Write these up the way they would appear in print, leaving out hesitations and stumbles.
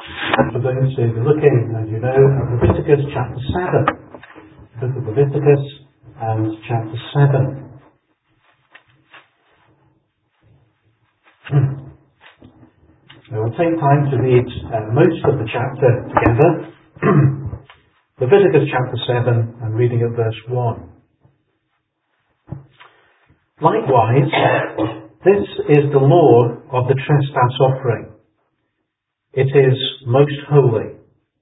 We're going to be looking, as you know, at Leviticus chapter 7. Book of Leviticus and chapter 7. So we'll take time to read most of the chapter together. Leviticus chapter 7 and reading at verse 1. Likewise, this is the law of the trespass offering. It is most holy.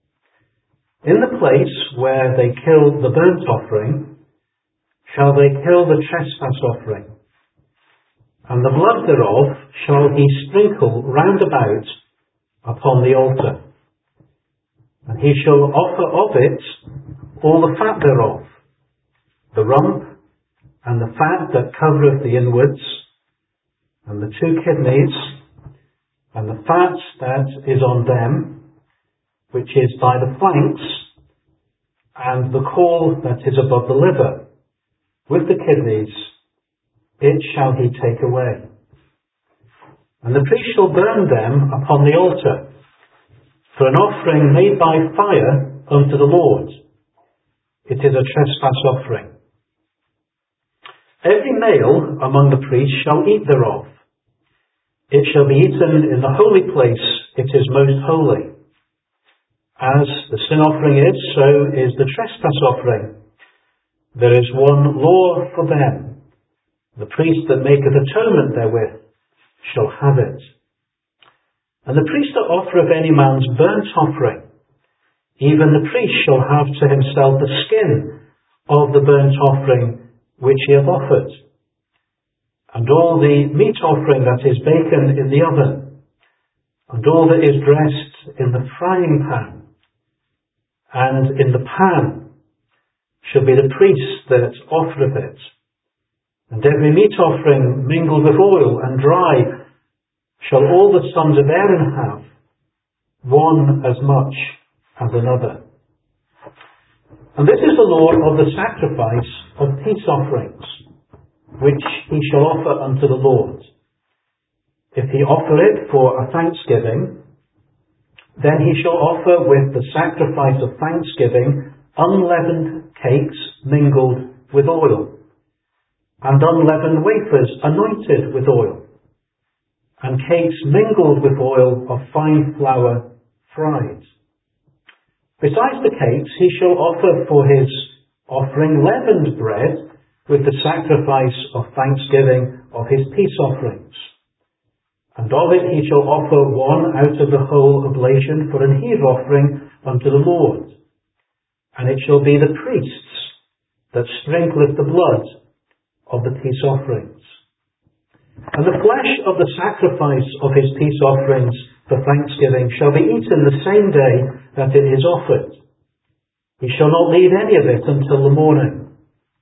In the place where they kill the burnt offering, shall they kill the trespass offering, and the blood thereof shall he sprinkle round about upon the altar. And he shall offer of it all the fat thereof, the rump, and the fat that covereth the inwards, and the 2 kidneys, and the fat that is on them, which is by the flanks, and the caul that is above the liver, with the kidneys, it shall he take away. And the priest shall burn them upon the altar, for an offering made by fire unto the Lord. It is a trespass offering. Every male among the priests shall eat thereof. It shall be eaten in the holy place, it is most holy. As the sin offering is, so is the trespass offering. There is one law for them. The priest that maketh atonement therewith shall have it. And the priest that offereth any man's burnt offering, even the priest shall have to himself the skin of the burnt offering which he hath offered, and all the meat offering that is baken in the oven, and all that is dressed in the frying pan, and in the pan shall be the priest that offereth it. And every meat offering mingled with oil and dry shall all the sons of Aaron have, one as much as another. And this is the law of the sacrifice of peace offerings, which he shall offer unto the Lord. If he offer it for a thanksgiving, then he shall offer with the sacrifice of thanksgiving unleavened cakes mingled with oil, and unleavened wafers anointed with oil, and cakes mingled with oil of fine flour fried. Besides the cakes, he shall offer for his offering leavened bread with the sacrifice of thanksgiving of his peace offerings. And of it he shall offer one out of the whole oblation for an heave offering unto the Lord. And it shall be the priests that sprinkleth the blood of the peace offerings. And the flesh of the sacrifice of his peace offerings for thanksgiving shall be eaten the same day that it is offered. He shall not leave any of it until the morning.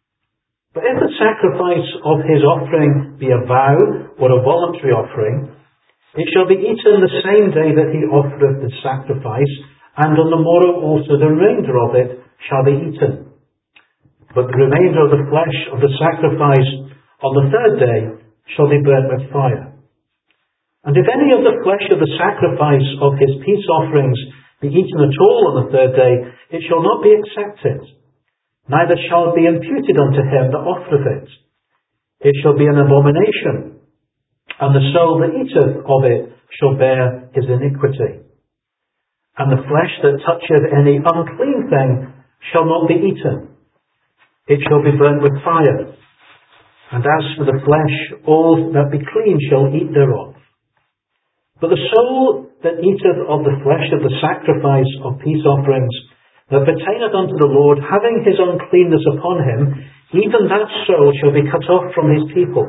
But if the sacrifice of his offering be a vow or a voluntary offering, it shall be eaten the same day that he offereth the sacrifice, and on the morrow also the remainder of it shall be eaten. But the remainder of the flesh of the sacrifice on the 3rd day shall be burnt with fire. And if any of the flesh of the sacrifice of his peace offerings be eaten at all on the 3rd day, it shall not be accepted, neither shall it be imputed unto him that offereth it. It shall be an abomination, and the soul that eateth of it shall bear his iniquity. And the flesh that toucheth any unclean thing shall not be eaten. It shall be burnt with fire. And as for the flesh, all that be clean shall eat thereof. But the soul that eateth of the flesh of the sacrifice of peace offerings that pertaineth unto the Lord, having his uncleanness upon him, even that soul shall be cut off from his people.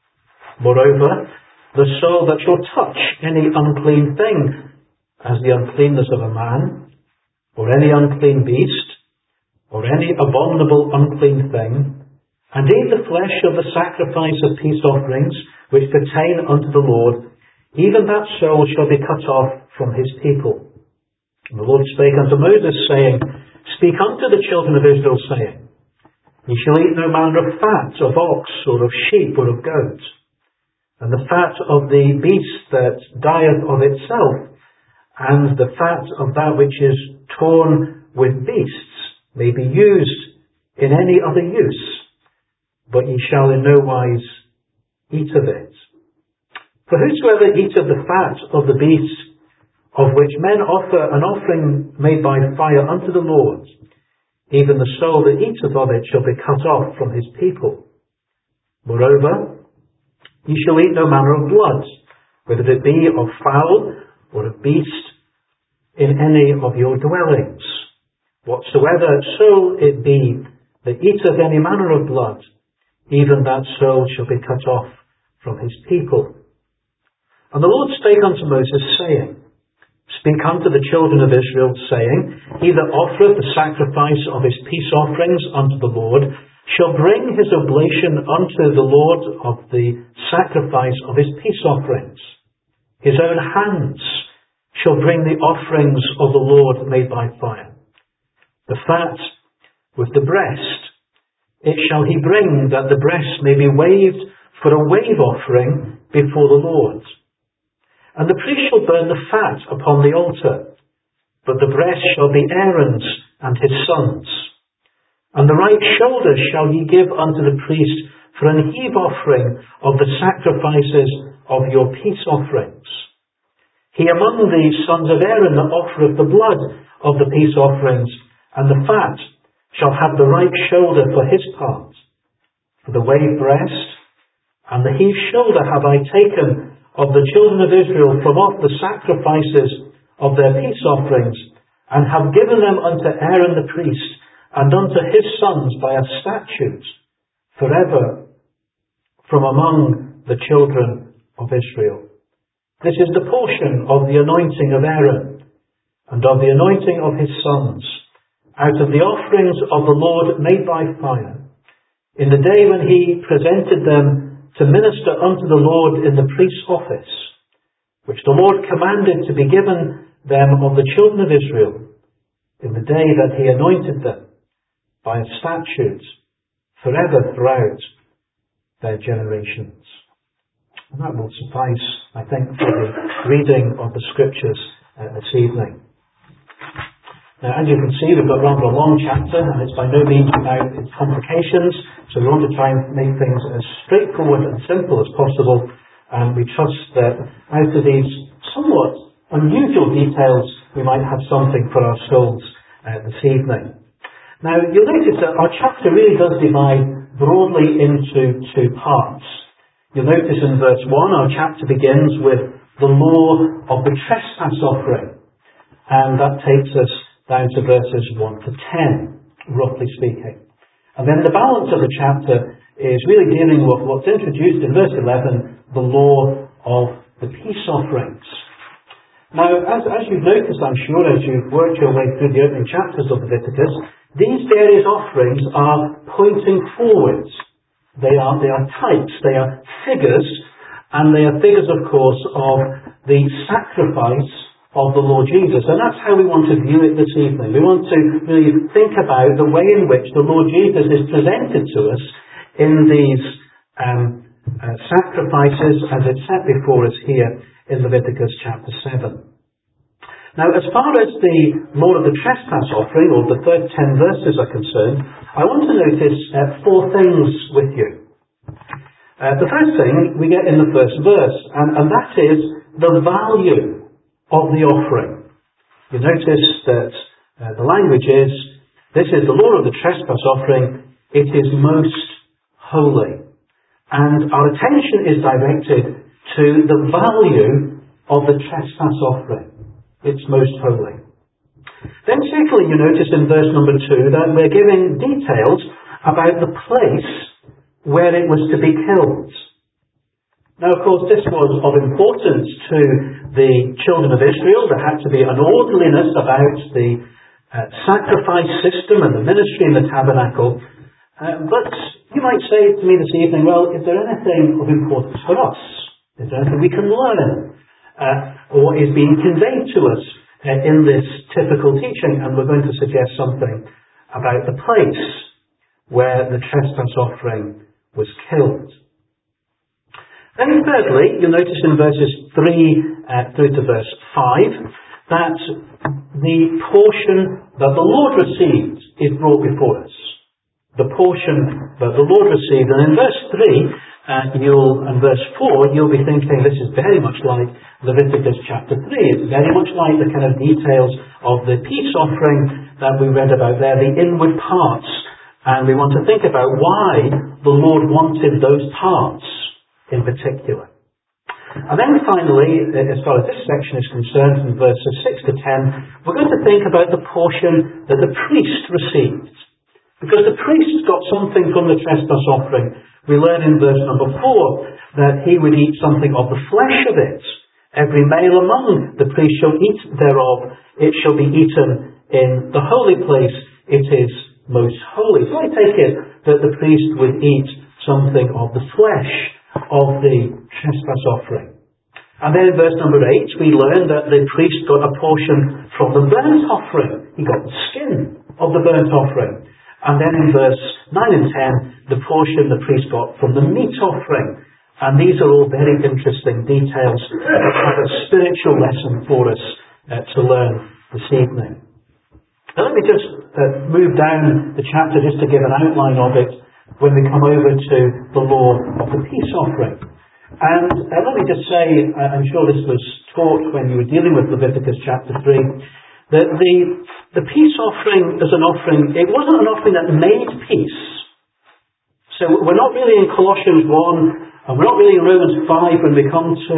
Moreover, the soul that shall touch any unclean thing, as the uncleanness of a man, or any unclean beast, or any abominable unclean thing, and eat the flesh of the sacrifice of peace offerings, which pertain unto the Lord, even that soul shall be cut off from his people. And the Lord spake unto Moses, saying, Speak unto the children of Israel, saying, Ye shall eat no manner of fat of ox, or of sheep, or of goat, and the fat of the beast that dieth of itself, and the fat of that which is torn with beasts may be used in any other use, but ye shall in no wise eat of it. For whosoever eateth the fat of the beast, of which men offer an offering made by fire unto the Lord, even the soul that eateth of it shall be cut off from his people. Moreover, ye shall eat no manner of blood, whether it be of fowl or of beast, in any of your dwellings. Whatsoever soul it be that eateth any manner of blood, even that soul shall be cut off from his people. And the Lord spake unto Moses, saying, Speak unto the children of Israel, saying, He that offereth the sacrifice of his peace offerings unto the Lord shall bring his oblation unto the Lord of the sacrifice of his peace offerings. His own hands shall bring the offerings of the Lord made by fire. The fat with the breast, it shall he bring, that the breast may be waved for a wave offering before the Lord. And the priest shall burn the fat upon the altar, but the breast shall be Aaron's and his sons'. And the right shoulder shall ye give unto the priest for an heave offering of the sacrifices of your peace offerings. He among the sons of Aaron that offereth the blood of the peace offerings, and the fat shall have the right shoulder for his part. For the wave breast and the heave shoulder have I taken of the children of Israel from off the sacrifices of their peace offerings, and have given them unto Aaron the priest, and unto his sons by a statute, forever, from among the children of Israel. This is the portion of the anointing of Aaron, and of the anointing of his sons, out of the offerings of the Lord made by fire, in the day when he presented them to minister unto the Lord in the priest's office, which the Lord commanded to be given them of the children of Israel, in the day that he anointed them, by a statute, forever throughout their generations. And that will suffice, I think, for the reading of the Scriptures this evening. Now, as you can see, we've got rather a long chapter, and it's by no means without its complications, so we want to try and make things as straightforward and simple as possible, and we trust that out of these somewhat unusual details, we might have something for our souls this evening. Now, you'll notice that our chapter really does divide broadly into two parts. You'll notice in verse 1, our chapter begins with the law of the trespass offering, and that takes us down to verses 1 to 10, roughly speaking. And then the balance of the chapter is really dealing with what's introduced in verse 11, the law of the peace offerings. Now, as you've noticed, I'm sure, as you've worked your way through the opening chapters of Leviticus, these various offerings are pointing forwards. They are types, they are figures, and they are figures, of course, of the sacrifice of the Lord Jesus. And that's how we want to view it this evening. We want to really think about the way in which the Lord Jesus is presented to us in these sacrifices as it's set before us here in Leviticus chapter 7. Now, as far as the law of the trespass offering, or the first 10 verses are concerned, I want to notice 4 things with you. The first thing we get in the first verse, and that is the value of the offering. You notice that the language is, this is the law of the trespass offering, it is most holy. And our attention is directed to the value of the trespass offering. It's most holy. Then secondly, you notice in verse number 2 that we're giving details about the place where it was to be killed. Now, of course, this was of importance to the children of Israel. There had to be an orderliness about the sacrifice system and the ministry in the tabernacle. But you might say to me this evening, well, is there anything of importance for us? Is there anything we can learn? Or is being conveyed to us in this typical teaching? And we're going to suggest something about the place where the trespass offering was killed. Then thirdly, you'll notice in verses 3 through to verse 5 that the portion that the Lord received is brought before us. The portion that the Lord received. And in verse 3 and verse 4, you'll be thinking this is very much like Leviticus chapter 3. It's very much like the kind of details of the peace offering that we read about there, the inward parts. And we want to think about why the Lord wanted those parts in particular. And then finally, as far as this section is concerned, from verses 6 to 10, we're going to think about the portion that the priest received. Because the priest got something from the trespass offering. We learn in verse number 4 that he would eat something of the flesh of it. Every male among the priest shall eat thereof. It shall be eaten in the holy place. It is most holy. So I take it that the priest would eat something of the flesh of the trespass offering. And then in verse number 8 we learn that the priest got a portion from the burnt offering. He got the skin of the burnt offering. And then in verse 9 and 10 the portion the priest got from the meat offering. And these are all very interesting details that have a spiritual lesson for us to learn this evening. Now let me just move down the chapter just to give an outline of it when we come over to the law of the peace offering. And let me just say, I'm sure this was taught when you were dealing with Leviticus chapter 3, that the peace offering is an offering, it wasn't an offering that made peace. So we're not really in Colossians 1, and we're not really in Romans 5 when we come to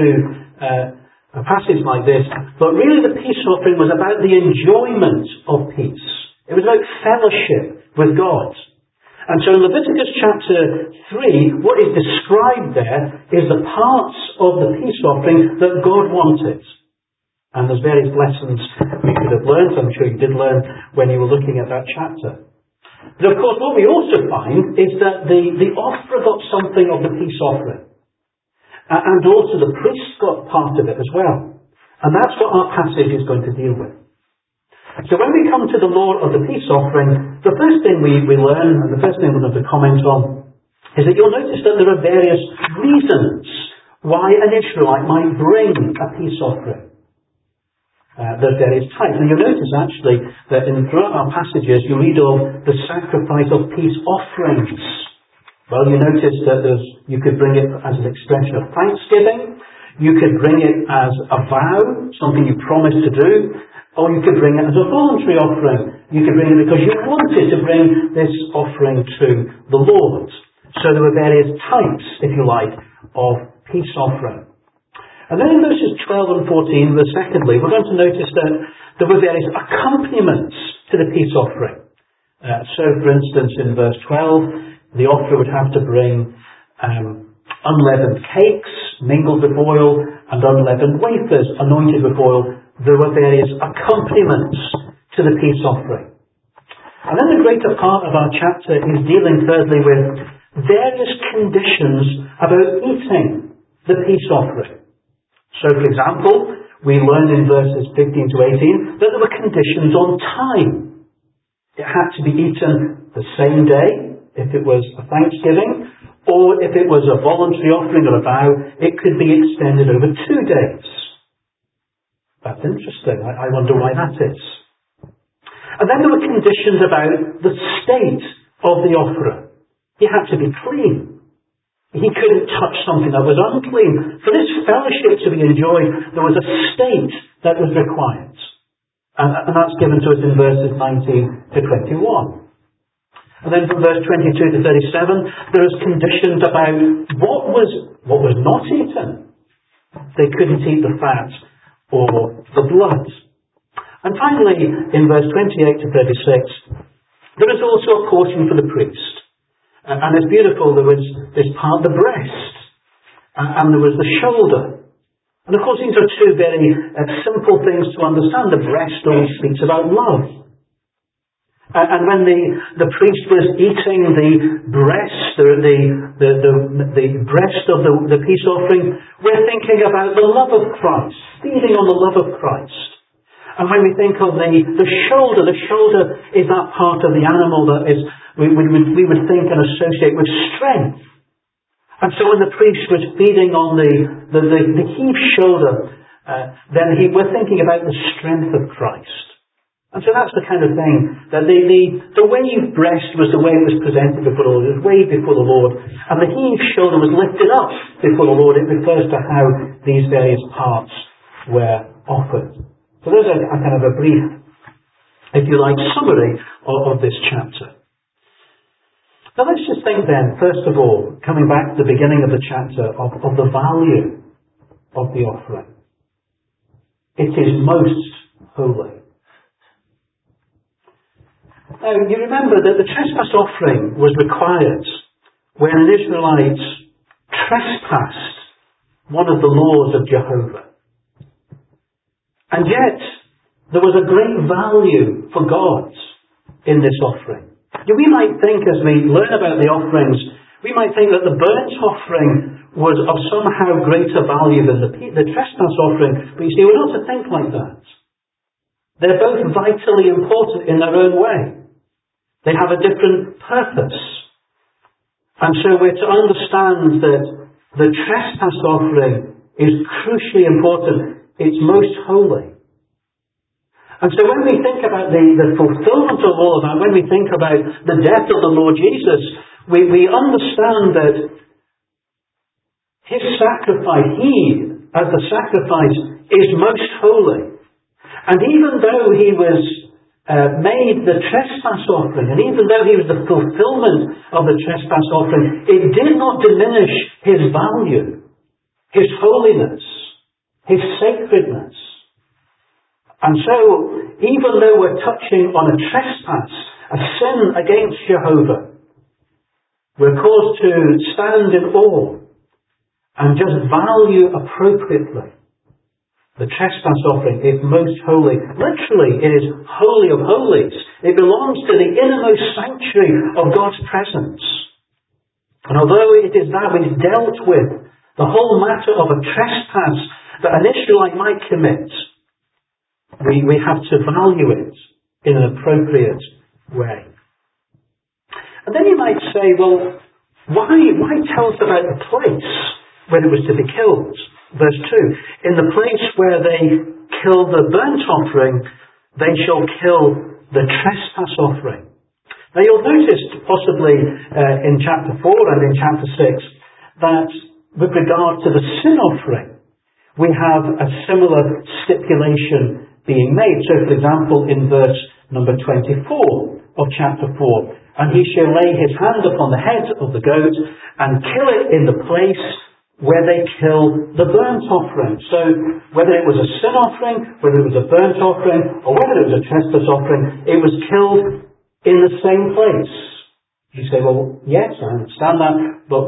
a passage like this, but really the peace offering was about the enjoyment of peace. It was about fellowship with God. And so in Leviticus chapter 3, what is described there is the parts of the peace offering that God wanted. And there's various lessons we could have learned. I'm sure you did learn when you were looking at that chapter. But of course, what we also find is that the offerer got something of the peace offering. And also the priest got part of it as well. And that's what our passage is going to deal with. So when we come to the law of the peace offering, the first thing we learn, and the first thing we're going to comment on, is that you'll notice that there are various reasons why an Israelite might bring a peace offering. There are various types. And you'll notice actually that throughout our passages you read of the sacrifice of peace offerings. Well, you notice that you could bring it as an expression of thanksgiving, you could bring it as a vow, something you promised to do, or you could bring it as a voluntary offering. You could bring it because you wanted to bring this offering to the Lord. So there were various types, if you like, of peace offering. And then in verses 12 and 14, secondly, we're going to notice that there were various accompaniments to the peace offering. So, for instance, in verse 12, the offerer would have to bring unleavened cakes mingled with oil and unleavened wafers anointed with oil. There were various accompaniments to the peace offering. And then the greater part of our chapter is dealing thirdly with various conditions about eating the peace offering. So, for example, we learn in verses 15 to 18 that there were conditions on time. It had to be eaten the same day, if it was a thanksgiving, or if it was a voluntary offering or a vow, it could be extended over 2 days. That's interesting. I wonder why that is. And then there were conditions about the state of the offerer. He had to be clean. He couldn't touch something that was unclean. For this fellowship to be enjoyed, there was a state that was required. And that's given to us in verses 19 to 21. And then from verse 22 to 37, there is conditions about what was not eaten. They couldn't eat the fat or the blood. And finally, in verse 28 to 36, there is also a portion for the priest. And it's beautiful, there was this part, the breast, and there was the shoulder. And of course these are two very simple things to understand. The breast always speaks about love. And when the priest was eating the breast, the breast of the peace offering, we're thinking about the love of Christ, feeding on the love of Christ. And when we think of the shoulder is that part of the animal that is we would think and associate with strength. And so when the priest was feeding on the heave shoulder, then we're thinking about the strength of Christ. And so that's the kind of thing that the waved breast was the way it was presented before the Lord. It was waved before the Lord. And the heaved shoulder was lifted up before the Lord. It refers to how these various parts were offered. So there's a kind of a brief, if you like, summary of this chapter. Now let's just think then, first of all, coming back to the beginning of the chapter, of the value of the offering. It is most holy. Now, you remember that the trespass offering was required when an Israelite trespassed one of the laws of Jehovah. And yet, there was a great value for God in this offering. We might think, as we learn about the offerings, we might think that the burnt offering was of somehow greater value than the trespass offering. But you see, we're not to think like that. They're both vitally important in their own way. They have a different purpose. And so we're to understand that the trespass offering is crucially important. It's most holy. And so when we think about the fulfillment of all of that, when we think about the death of the Lord Jesus, we understand that His sacrifice, He, as the sacrifice, is most holy. And even though He was made the trespass offering, and even though He was the fulfillment of the trespass offering, it did not diminish His value, His holiness, His sacredness. And so, even though we're touching on a trespass, a sin against Jehovah, we're caused to stand in awe and just value appropriately the trespass offering is most holy. Literally, it is holy of holies. It belongs to the innermost sanctuary of God's presence. And although it is that which dealt with the whole matter of a trespass that an Israelite might commit, we have to value it in an appropriate way. And then you might say, well, why tell us about the place where it was to be killed? Verse 2, in the place where they kill the burnt offering, they shall kill the trespass offering. Now you'll notice possibly in chapter 4 and in chapter 6 that with regard to the sin offering, we have a similar stipulation being made. So for example in verse number 24 of chapter 4, and he shall lay his hand upon the head of the goat and kill it in the place where they kill the burnt offering. So whether it was a sin offering, whether it was a burnt offering, or whether it was a trespass offering, it was killed in the same place. You say, well, yes, I understand that, but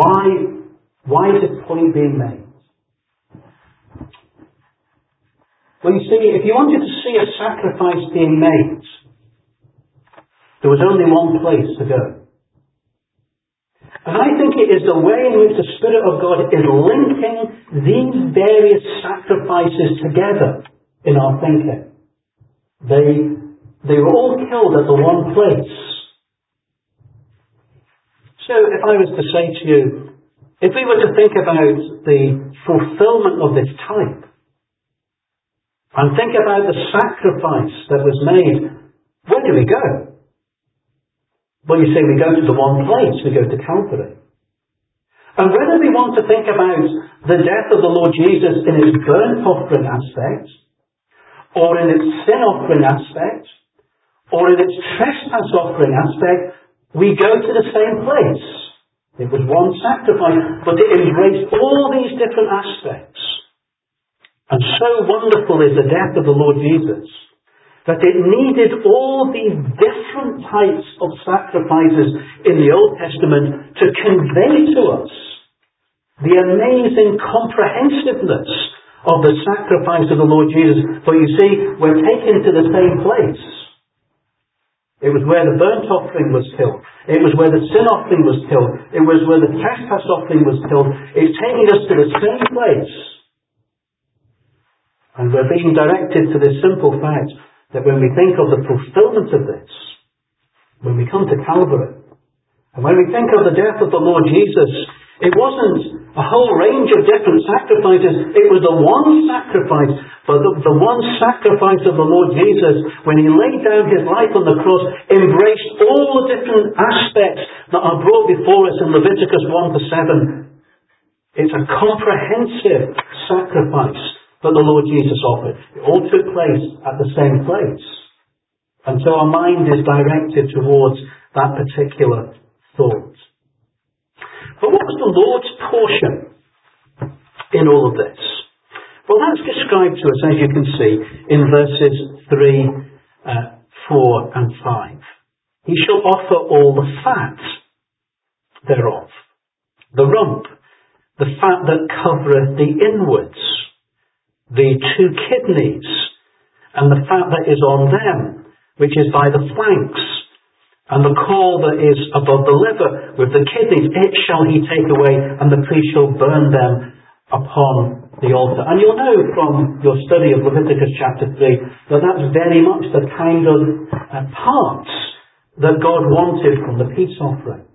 why is this point being made? Well, you see, if you wanted to see a sacrifice being made, there was only one place to go. And I think it is the way in which the Spirit of God is linking these various sacrifices together in our thinking. They were all killed at the one place. So if I was to say to you, if we were to think about the fulfillment of this type, and think about the sacrifice that was made, where do we go? Well, you say we go to the one place, we go to Calvary. And whether we want to think about the death of the Lord Jesus in its burnt offering aspect, or in its sin offering aspect, or in its trespass offering aspect, we go to the same place. It was one sacrifice, but it embraced all these different aspects. And so wonderful is the death of the Lord Jesus, that it needed all these different types of sacrifices in the Old Testament to convey to us the amazing comprehensiveness of the sacrifice of the Lord Jesus. For you see, we're taken to the same place. It was where the burnt offering was killed. It was where the sin offering was killed. It was where the trespass offering was killed. It's taking us to the same place. And we're being directed to this simple fact that when we think of the fulfillment of this, when we come to Calvary, and when we think of the death of the Lord Jesus, It wasn't a whole range of different sacrifices. It was the one sacrifice. But the one sacrifice of the Lord Jesus, when he laid down his life on the cross, embraced all the different aspects that are brought before us in Leviticus 1-7. It's a comprehensive sacrifice that the Lord Jesus offered. It all took place at the same place. And so our mind is directed towards that particular thought. But what was the Lord's portion in all of this? Well, that's described to us, as you can see, in verses 3, 4 and 5. He shall offer all the fat thereof, the rump, the fat that covereth the inwards, the 2 kidneys, and the fat that is on them, which is by the flanks, and the caul that is above the liver, with the kidneys, it shall he take away, and the priest shall burn them upon the altar. And you'll know from your study of Leviticus chapter 3 that that's very much the kind of parts that God wanted from the peace offering.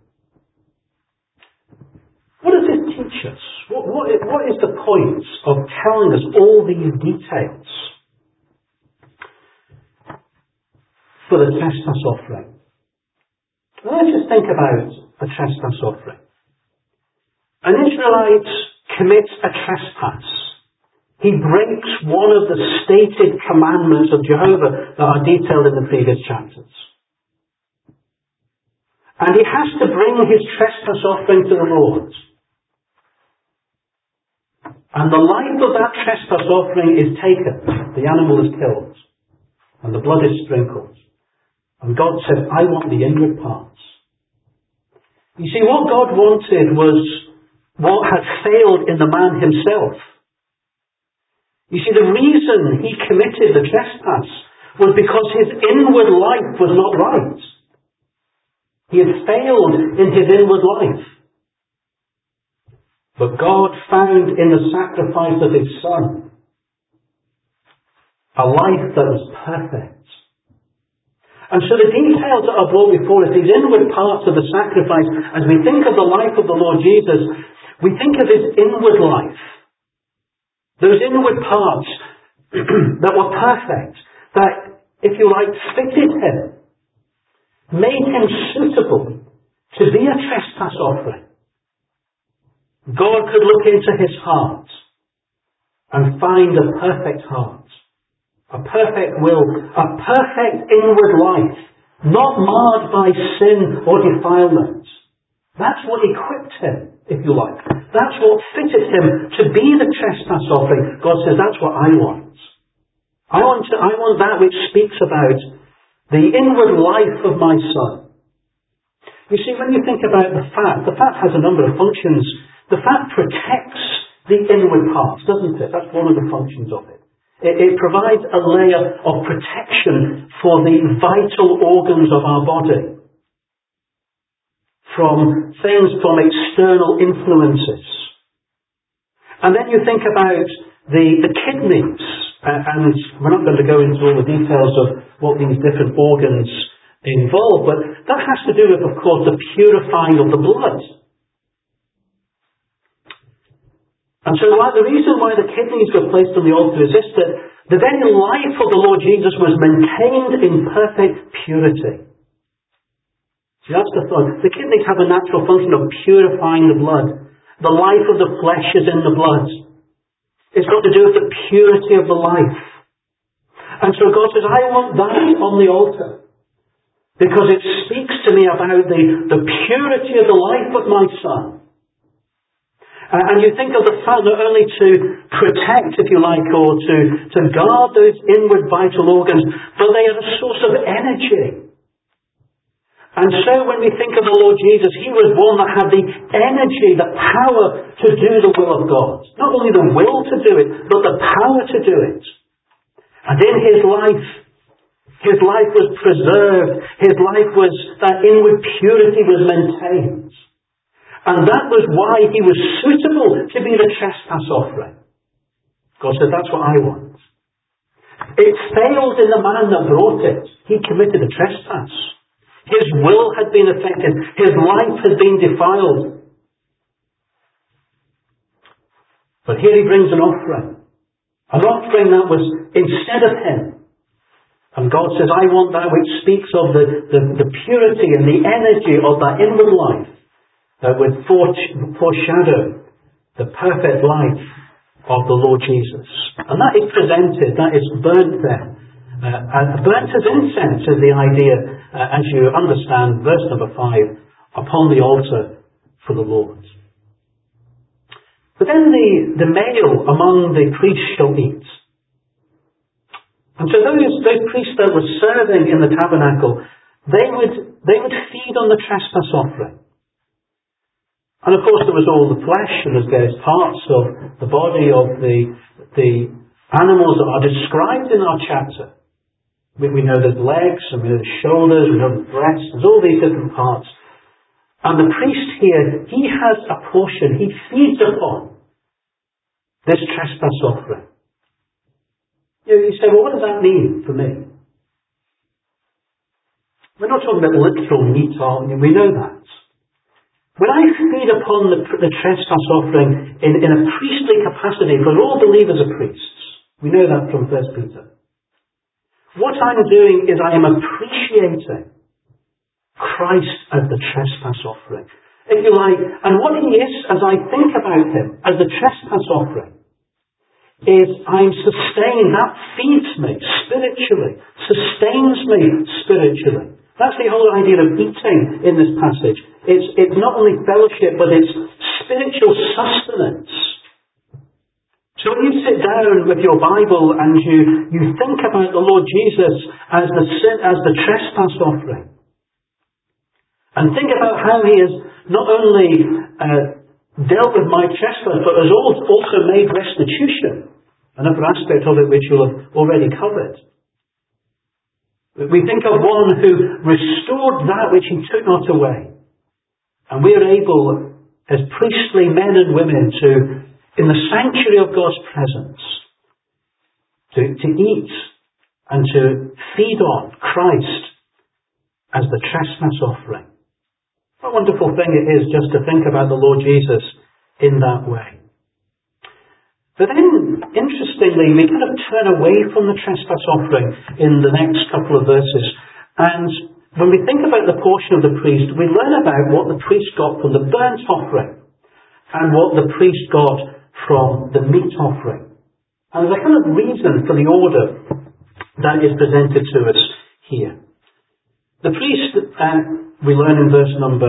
What does this teach us? What is the point of telling us all these details for the trespass offering? Let's just think about a trespass offering. An Israelite commits a trespass. He breaks one of the stated commandments of Jehovah that are detailed in the previous chapters. And he has to bring his trespass offering to the Lord. And the life of that trespass offering is taken. The animal is killed. And the blood is sprinkled. And God said, I want the inward parts. You see, what God wanted was what had failed in the man himself. You see, the reason he committed the trespass was because his inward life was not right. He had failed in his inward life. But God found in the sacrifice of his Son a life that was perfect. And so the details that are brought before us, these inward parts of the sacrifice, as we think of the life of the Lord Jesus, we think of his inward life. Those inward parts that were perfect, that, if you like, fitted him, made him suitable to be a trespass offering. God could look into his heart and find a perfect heart. A perfect will, a perfect inward life, not marred by sin or defilement. That's what equipped him, if you like. That's what fitted him to be the trespass offering. God says, that's what I want. I want that which speaks about the inward life of my Son. You see, when you think about the fat has a number of functions. The fat protects the inward parts, doesn't it? That's one of the functions of it. It provides a layer of protection for the vital organs of our body from external influences. And then you think about the kidneys, and we're not going to go into all the details of what these different organs involve, but that has to do with, of course, the purifying of the blood. And so the reason why the kidneys were placed on the altar is this, that the very life of the Lord Jesus was maintained in perfect purity. See, that's the thought. The kidneys have a natural function of purifying the blood. The life of the flesh is in the blood. It's got to do with the purity of the life. And so God says, I want that on the altar. Because it speaks to me about the purity of the life of my Son. And you think of the fat not only to protect, if you like, or to guard those inward vital organs, but they are a source of energy. And so when we think of the Lord Jesus, he was one that had the energy, the power to do the will of God. Not only the will to do it, but the power to do it. And in his life was preserved. His life was, that inward purity was maintained. And that was why he was suitable to be the trespass offering. God said, that's what I want. It failed in the man that brought it. He committed a trespass. His will had been affected. His life had been defiled. But here he brings an offering that was instead of him. And God says, I want that which speaks of the purity and the energy of that inward life that would foreshadow the perfect life of the Lord Jesus. And that is presented, that is burnt there. And burnt as incense is the idea, as you understand, verse number 5, upon the altar for the Lord. But then the male among the priests shall eat. And so those priests that were serving in the tabernacle, they would feed on the trespass offering. And of course there was all the flesh and there's various parts of the body of the animals that are described in our chapter. We know there's legs, and we know the shoulders, we know the breasts, there's all these different parts. And the priest here, he has a portion, he feeds upon this trespass offering. You say, well, what does that mean for me? We're not talking about literal meat, we know that. When I feed upon the trespass offering in a priestly capacity, because all believers are priests, we know that from 1 Peter. What I'm doing is I am appreciating Christ as the trespass offering, if you like. And what he is, as I think about him as the trespass offering, is I'm sustained. That feeds me spiritually, sustains me spiritually. That's the whole idea of eating in this passage. It's not only fellowship, but it's spiritual sustenance. So when you sit down with your Bible and you think about the Lord Jesus as the trespass offering, and think about how he has not only dealt with my trespass, but has also made restitution, another aspect of it which you'll have already covered. We think of one who restored that which he took not away. And we are able, as priestly men and women, to, in the sanctuary of God's presence, to eat and to feed on Christ as the trespass offering. What a wonderful thing it is just to think about the Lord Jesus in that way. But then, interestingly, we kind of turn away from the trespass offering in the next couple of verses. And when we think about the portion of the priest, we learn about what the priest got from the burnt offering and what the priest got from the meat offering. And there's a kind of reason for the order that is presented to us here. The priest, we learn in verse number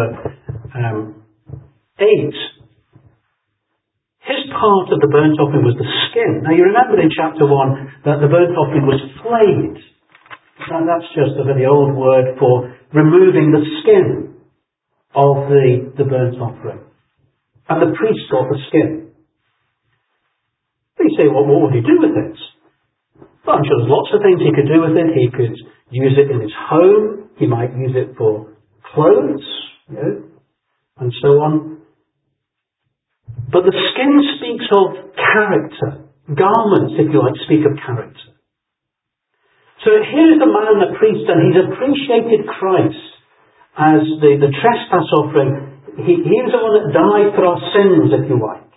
8, his part of the burnt offering was the skin. Now you remember in chapter 1 that the burnt offering was flayed. Now that's just a very old word for removing the skin of the burnt offering. And the priest got the skin. You say, well, what would he do with it? Well, I'm sure there's lots of things he could do with it. He could use it in his home. He might use it for clothes, and so on. But the skin speaks of character. Garments, if you like, speak of character. So here's the man, the priest, and he's appreciated Christ as the trespass offering. He's the one that died for our sins, if you like.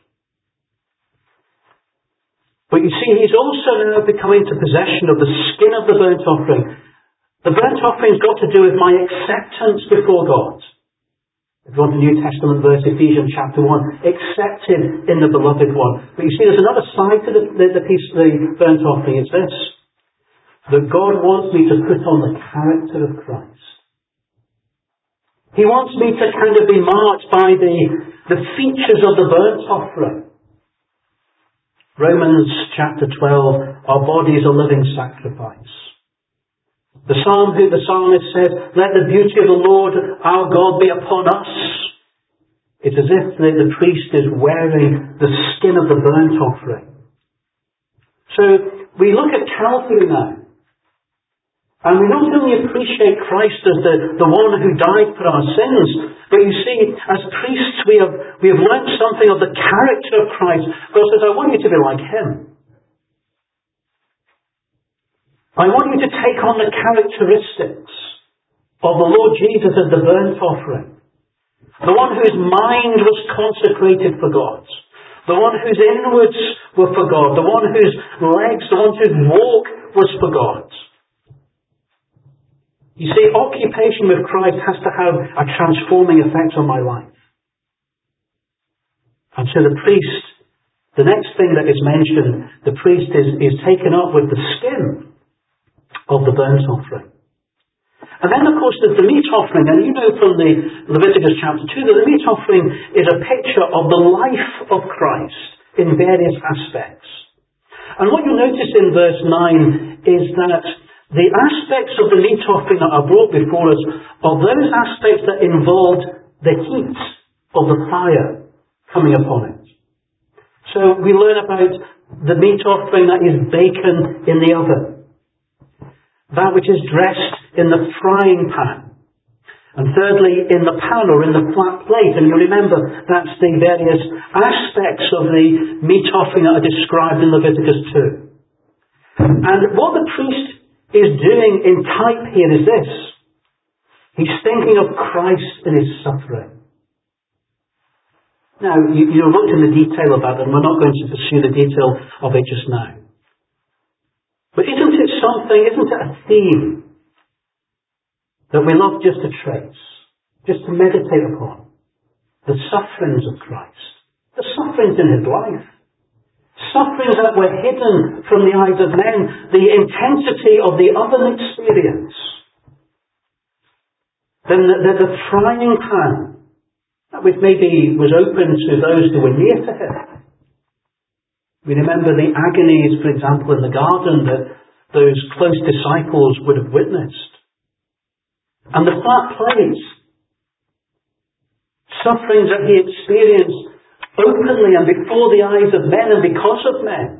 But you see, he's also now become into possession of the skin of the burnt offering. The burnt offering's got to do with my acceptance before God. If you want a New Testament verse, Ephesians chapter 1, accepted in the beloved one. But you see, there's another side to the burnt offering. It's this, that God wants me to put on the character of Christ. He wants me to kind of be marked by the features of the burnt offering. Romans chapter 12, our body is a living sacrifice. The psalmist says, let the beauty of the Lord our God be upon us. It's as if the priest is wearing the skin of the burnt offering. So we look at Calvary now. And we not only appreciate Christ as the one who died for our sins, but you see, as priests we have learned something of the character of Christ. God says, I want you to be like him. I want you to take on the characteristics of the Lord Jesus as the burnt offering. The one whose mind was consecrated for God. the one whose inwards were for God, the one whose legs, the one whose walk was for God. You see, occupation with Christ has to have a transforming effect on my life. And so the priest, the next thing that is mentioned, the priest is taken up with the skin of the burnt offering. And then, of course, there's the meat offering. And you know from the Leviticus chapter 2 that the meat offering is a picture of the life of Christ in various aspects. And what you'll notice in verse 9 is that the aspects of the meat offering that are brought before us are those aspects that involved the heat of the fire coming upon it. So we learn about the meat offering that is baken in the oven, that which is dressed in the frying pan, and thirdly in the pan or in the flat plate. And you remember that's the various aspects of the meat offering that are described in Leviticus 2. And what the priest is doing in type here is this: he's thinking of Christ in his suffering. Now, you looked in the detail of that, and we're not going to pursue the detail of it just now. But isn't it a theme that we love just to trace, just to meditate upon? The sufferings of Christ, the sufferings in his life, sufferings that were hidden from the eyes of men, the intensity of the oven experience, then the frying pan, which maybe was open to those who were near to him. We remember the agonies, for example, in the garden that those close disciples would have witnessed. And the flat plates, sufferings that he experienced openly and before the eyes of men and because of men.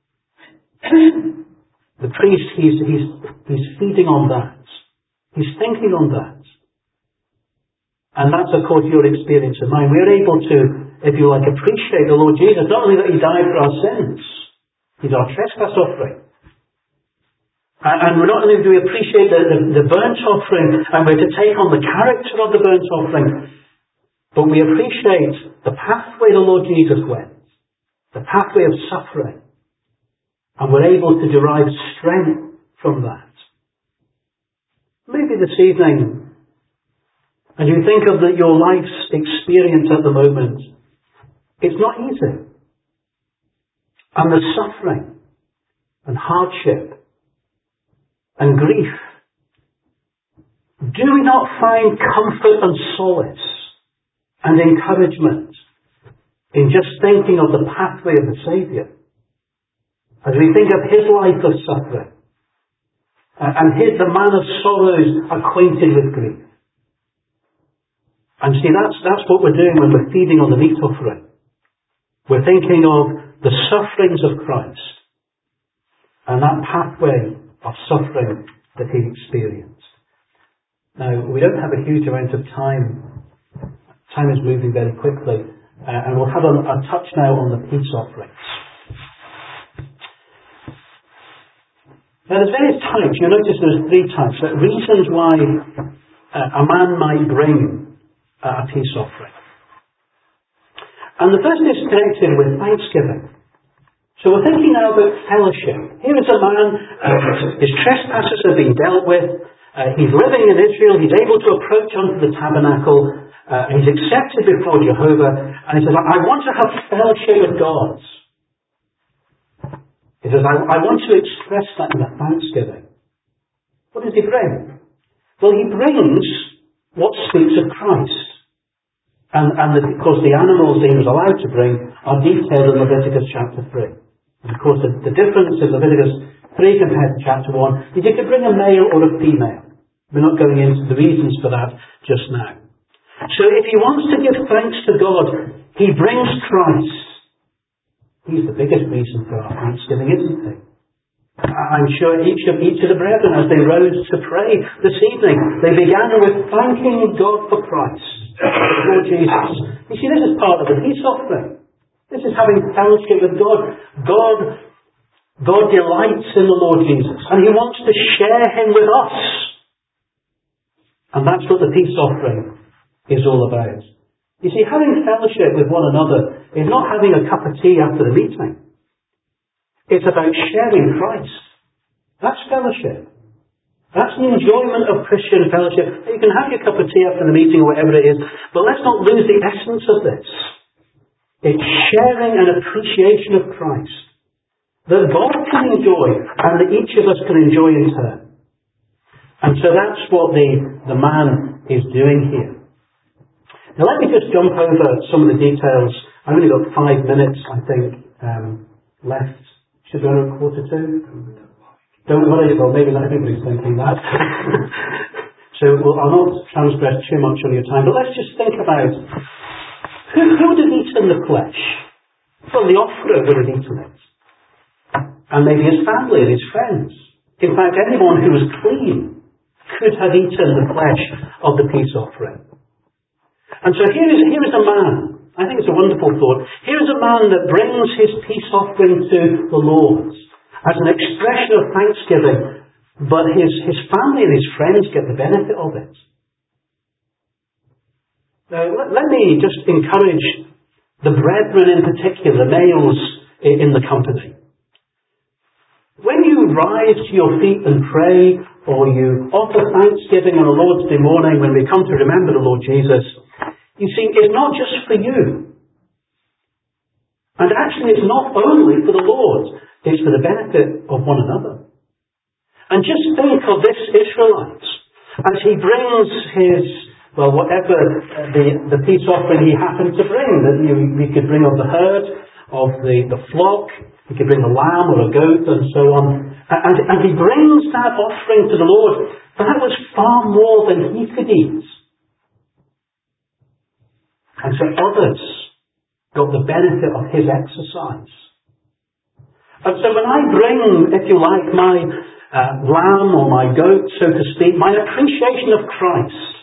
The priest, he's feeding on that. He's thinking on that. And that's, of course, your experience and mine. We're able to, if you like, appreciate the Lord Jesus, not only that he died for our sins, he's our trespass offering. And not only do we appreciate the burnt offering, and we're to take on the character of the burnt offering, but we appreciate the pathway the Lord Jesus went, the pathway of suffering, and we're able to derive strength from that. Maybe this evening, as you think of your life's experience at the moment, it's not easy. And the suffering and hardship and grief. Do we not find comfort and solace and encouragement in just thinking of the pathway of the Saviour? As we think of his life of suffering and the man of sorrows acquainted with grief. And see, that's what we're doing when we're feeding on the meat offering. We're thinking of the sufferings of Christ and that pathway of suffering that he experienced. Now, we don't have a huge amount of time. Time is moving very quickly. And we'll have a touch now on the peace offerings. Now, there's various types. You'll notice there's 3 types. Reasons why a man might bring a peace offering. And the first is connected with thanksgiving. So we're thinking now about fellowship. Here is a man, his trespasses have been dealt with, he's living in Israel, he's able to approach onto the tabernacle, he's accepted before Jehovah, and he says, I want to have fellowship with God. He says, I want to express that in a thanksgiving. What does he bring? Well, he brings what speaks of Christ. And of course, the animals that he was allowed to bring are detailed in Leviticus chapter 3. And of course, the difference in Leviticus 3 compared to chapter 1 is you could bring a male or a female. We're not going into the reasons for that just now. So if he wants to give thanks to God, he brings Christ. He's the biggest reason for our thanksgiving, isn't he? I'm sure each of the brethren, as they rose to pray this evening, they began with thanking God for Christ, the Lord Jesus. You see, this is part of the peace offering. This is having fellowship with God. God delights in the Lord Jesus, and he wants to share him with us. And that's what the peace offering is all about. You see, having fellowship with one another is not having a cup of tea after the meeting. It's about sharing Christ. That's fellowship. That's the enjoyment of Christian fellowship. You can have your cup of tea after the meeting or whatever it is, but let's not lose the essence of this. It's sharing an appreciation of Christ that God can enjoy and that each of us can enjoy in turn. And so that's what the man is doing here. Now let me just jump over some of the details. I've only got 5 minutes, I think, left. Should we go to 1:45? Don't worry, well, maybe not everybody's thinking that. So I'll not transgress too much on your time, but let's just think about who would have eaten the flesh? Well, the offerer would have eaten it. And maybe his family and his friends. In fact, anyone who was clean could have eaten the flesh of the peace offering. And so here is a man. I think it's a wonderful thought. Here is a man that brings his peace offering to the Lord as an expression of thanksgiving, but his family and his friends get the benefit of it. Now, let me just encourage the brethren in particular, the males in the company. When you rise to your feet and pray, or you offer thanksgiving on the Lord's Day morning when we come to remember the Lord Jesus, you see, it's not just for you. And actually it's not only for the Lord, it's for the benefit of one another. And just think of this Israelite as he brings his, whatever the peace offering he happened to bring. That he could bring of the herd, of the flock, he could bring a lamb or a goat and so on. And he brings that offering to the Lord. That was far more than he could eat. And so others got the benefit of his exercise. And so when I bring, if you like, my lamb or my goat, so to speak, my appreciation of Christ,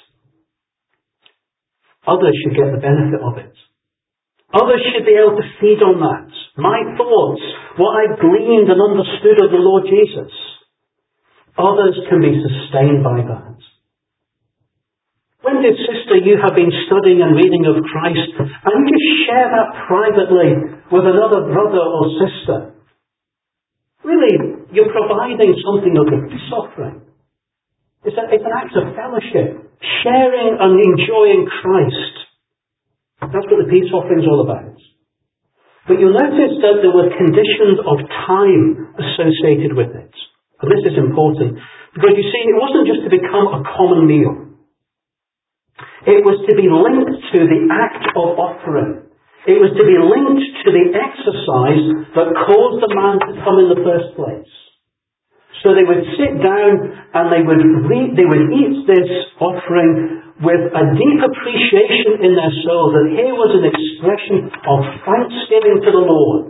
others should get the benefit of it. Others should be able to feed on that. My thoughts, what I've gleaned and understood of the Lord Jesus, others can be sustained by that. When did, sister, you have been studying and reading of Christ, and you just share that privately with another brother or sister? Really, you're providing something of a peace offering. It's an act of fellowship, sharing and enjoying Christ. That's what the peace offering is all about. But you'll notice that there were conditions of time associated with it. And this is important, because you see, it wasn't just to become a common meal. It was to be linked to the act of offering. It was to be linked to the exercise that caused the man to come in the first place. So they would sit down and they would eat this offering with a deep appreciation in their soul that here was an expression of thanksgiving to the Lord.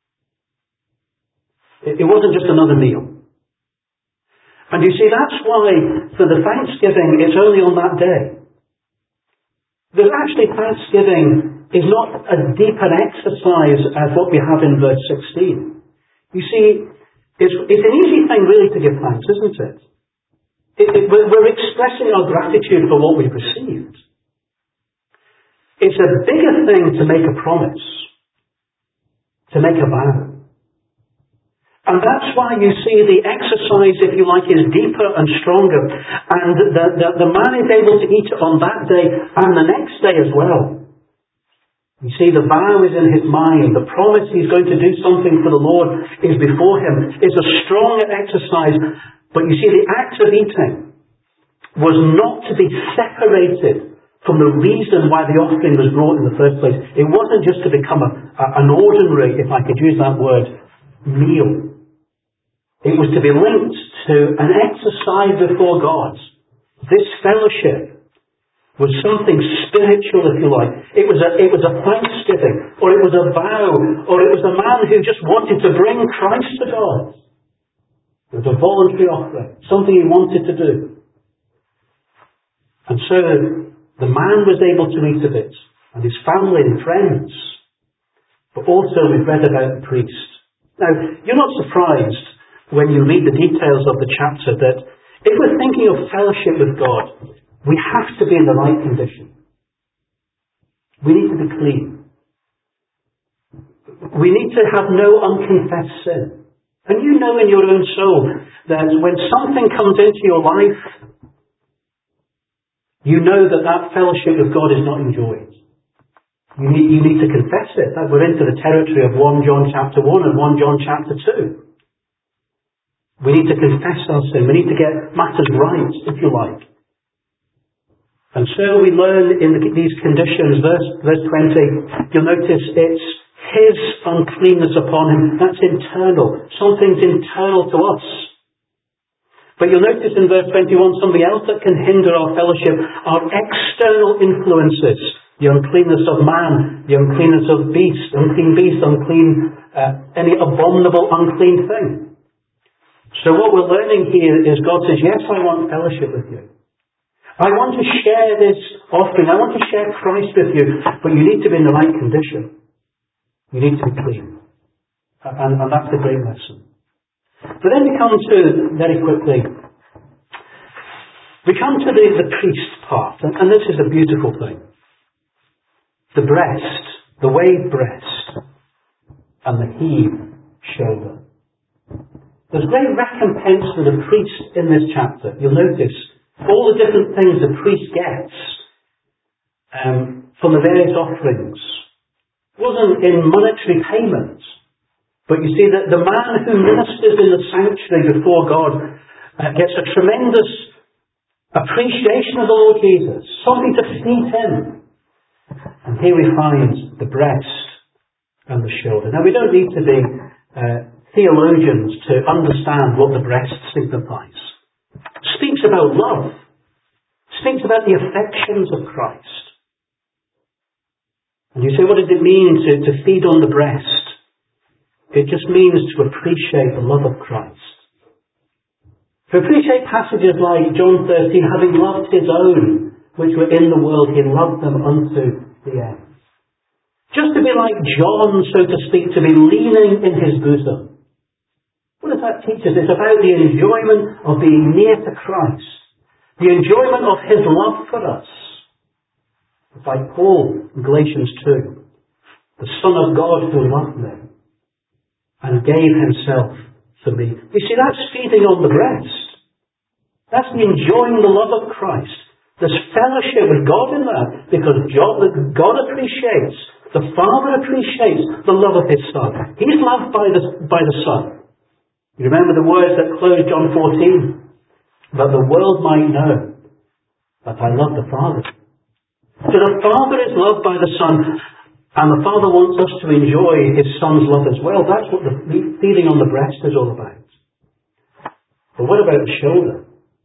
It wasn't just another meal. And you see, that's why for the Thanksgiving it's only on that day. There's actually Thanksgiving is not a deeper exercise as what we have in verse 16. You see, it's an easy thing really to give thanks, isn't it? We're expressing our gratitude for what we've received. It's a bigger thing to make a promise, to make a vow. And that's why you see the exercise, if you like, is deeper and stronger. And the man is able to eat it on that day and the next day as well. You see, the vow is in his mind. The promise he's going to do something for the Lord is before him. It's a strong exercise. But you see, the act of eating was not to be separated from the reason why the offering was brought in the first place. It wasn't just to become an ordinary, if I could use that word, meal. It was to be linked to an exercise before God. This fellowship was something spiritual, if you like. It was a thanksgiving, or it was a vow, or it was a man who just wanted to bring Christ to God. It was a voluntary offering, something he wanted to do. And so the man was able to eat of it, and his family and friends. But also we've read about the priest. Now, you're not surprised when you read the details of the chapter that if we're thinking of fellowship with God, we have to be in the right condition. We need to be clean. We need to have no unconfessed sin. And you know in your own soul that when something comes into your life, you know that that fellowship with God is not enjoyed. You need to confess it. We're into the territory of 1 John chapter 1 and 1 John chapter 2. We need to confess our sin. We need to get matters right, if you like. And so we learn in these conditions, verse 20, you'll notice it's his uncleanness upon him. That's internal. Something's internal to us. But you'll notice in verse 21 something else that can hinder our fellowship are external influences. The uncleanness of man, the uncleanness of beast, any abominable unclean thing. So what we're learning here is God says, yes, I want fellowship with you. I want to share this offering. I want to share Christ with you. But you need to be in the right condition. You need to be clean. And that's the great lesson. But then we come to, very quickly, we come to the priest part. And this is a beautiful thing. The breast, the wave breast, and the heave shoulder. There's great recompense for the priest in this chapter. You'll notice all the different things the priest gets from the various offerings. It wasn't in monetary payments. But you see that the man who ministers in the sanctuary before God gets a tremendous appreciation of the Lord Jesus. Something to feed him. And here we find the breast and the shoulder. Now we don't need to be theologians to understand what the breast signifies. It speaks about love. It speaks about the affections of Christ. And you say, what does it mean to feed on the breast? It just means to appreciate the love of Christ. To appreciate passages like John 13, having loved his own, which were in the world, he loved them unto the end. Just to be like John, so to speak, to be leaning in his bosom. What does that teach us? It's about the enjoyment of being near to Christ. The enjoyment of his love for us. It's like Paul in Galatians 2. The Son of God who loved me and gave himself for me. You see, that's feeding on the breast. That's the enjoying the love of Christ. There's fellowship with God in that, because God appreciates, the Father appreciates the love of his Son. He's loved by the Son. You remember the words that close John 14? That the world might know that I love the Father. So the Father is loved by the Son, and the Father wants us to enjoy his Son's love as well. That's what the feeding on the breast is all about. But what about the shoulder?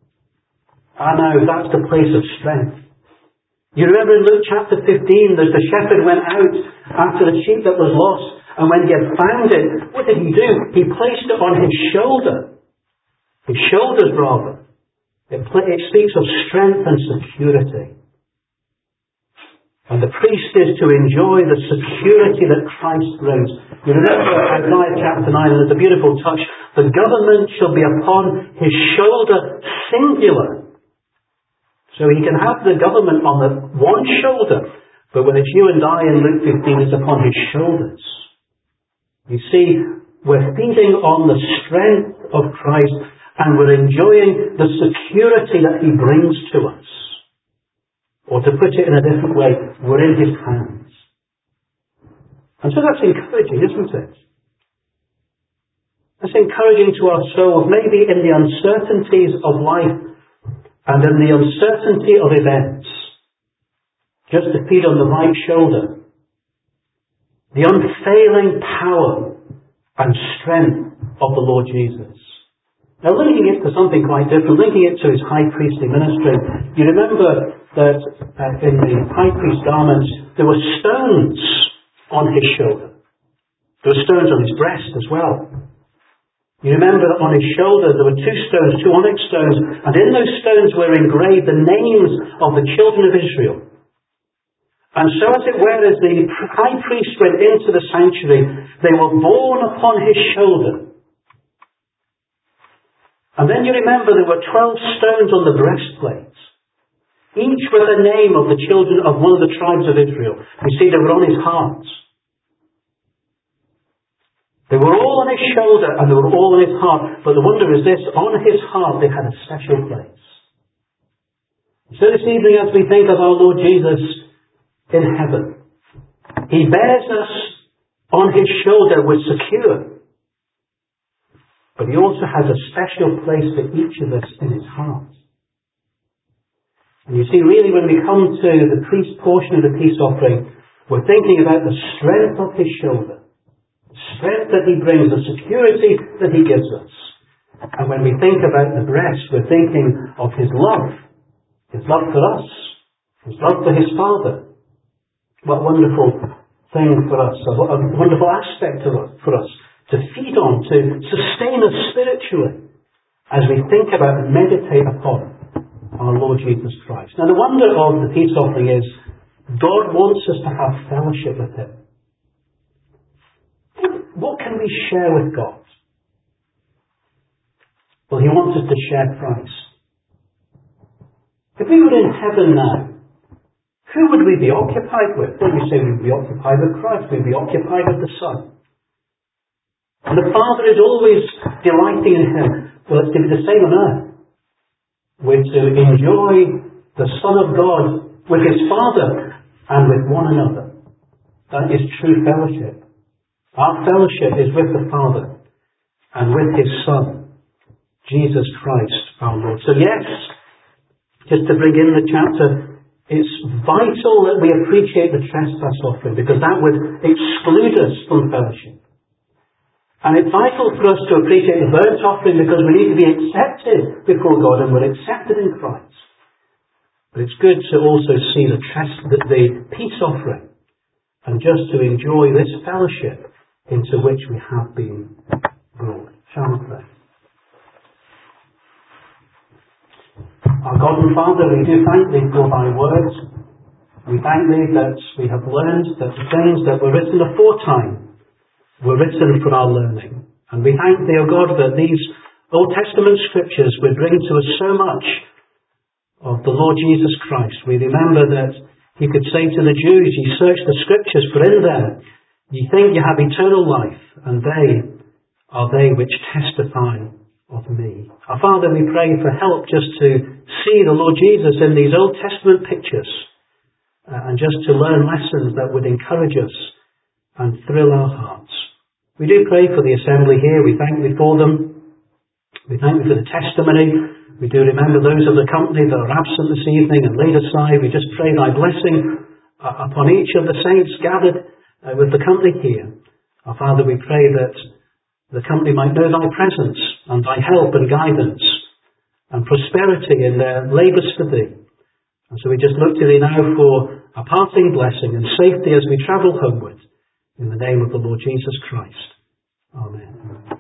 Now that's the place of strength. You remember in Luke chapter 15, that the shepherd went out after the sheep that was lost, and when he had found it, what did he do? He placed it on his shoulder. His shoulders, rather. It speaks of strength and security. And the priest is to enjoy the security that Christ brings. You remember Isaiah chapter 9, and there's a beautiful touch. The government shall be upon his shoulder, singular. So he can have the government on the one shoulder, but when it's you and I in Luke 15, it's upon his shoulders. You see, we're feeding on the strength of Christ, and we're enjoying the security that he brings to us. Or to put it in a different way, we're in his hands. And so that's encouraging, isn't it? That's encouraging to our souls, maybe in the uncertainties of life and in the uncertainty of events, just to feed on the right shoulder. The unfailing power and strength of the Lord Jesus. Now linking it to something quite different, linking it to his high priestly ministry, you remember that in the high priest garments there were stones on his shoulder. There were stones on his breast as well. You remember that on his shoulder there were two onyx stones, and in those stones were engraved the names of the children of Israel. And so as it were, as the high priest went into the sanctuary, they were borne upon his shoulder. And then you remember there were 12 stones on the breastplates, each with the name of the children of one of the tribes of Israel. You see, they were on his heart. They were all on his shoulder and they were all on his heart. But the wonder is this, on his heart they had a special place. So this evening as we think of our Lord Jesus in heaven, he bears us on his shoulder, we're secure. But he also has a special place for each of us in his heart. And you see, really when we come to the priest portion of the peace offering, we're thinking about the strength of his shoulder, the strength that he brings, the security that he gives us. And when we think about the breast, we're thinking of his love for us, his love for his Father. What a wonderful thing for us, a wonderful aspect for us to feed on, to sustain us spiritually as we think about and meditate upon our Lord Jesus Christ. Now the wonder of the peace offering is God wants us to have fellowship with him. What can we share with God? Well, he wants us to share Christ. If we were in heaven now, who would we be occupied with? Well, we say we'd be occupied with Christ, we'd be occupied with the Son. And the Father is always delighting in him. Well, it's to be the same on earth. We're to enjoy the Son of God with his Father and with one another. That is true fellowship. Our fellowship is with the Father and with his Son, Jesus Christ our Lord. So yes, just to bring in the chapter, it's vital that we appreciate the trespass offering because that would exclude us from fellowship. And it's vital for us to appreciate the burnt offering because we need to be accepted before God and we're accepted in Christ. But it's good to also see the peace offering and just to enjoy this fellowship into which we have been brought. Shall we pray? Our God and Father, we do thank thee for thy words. We thank thee that we have learned that the things that were written aforetime were written for our learning. And we thank thee, O God, that these Old Testament scriptures would bring to us so much of the Lord Jesus Christ. We remember that he could say to the Jews, ye search the scriptures, for in them ye think ye have eternal life, and they are they which testify of me. Our Father, we pray for help just to see the Lord Jesus in these Old Testament pictures and just to learn lessons that would encourage us and thrill our hearts. We do pray for the assembly here. We thank thee for them. We thank thee for the testimony. We do remember those of the company that are absent this evening and laid aside. We just pray thy blessing upon each of the saints gathered with the company here. Our Father, we pray that the company might know thy presence and thy help and guidance and prosperity in their labours for thee. And so we just look to thee now for a parting blessing and safety as we travel homeward. In the name of the Lord Jesus Christ. Amen.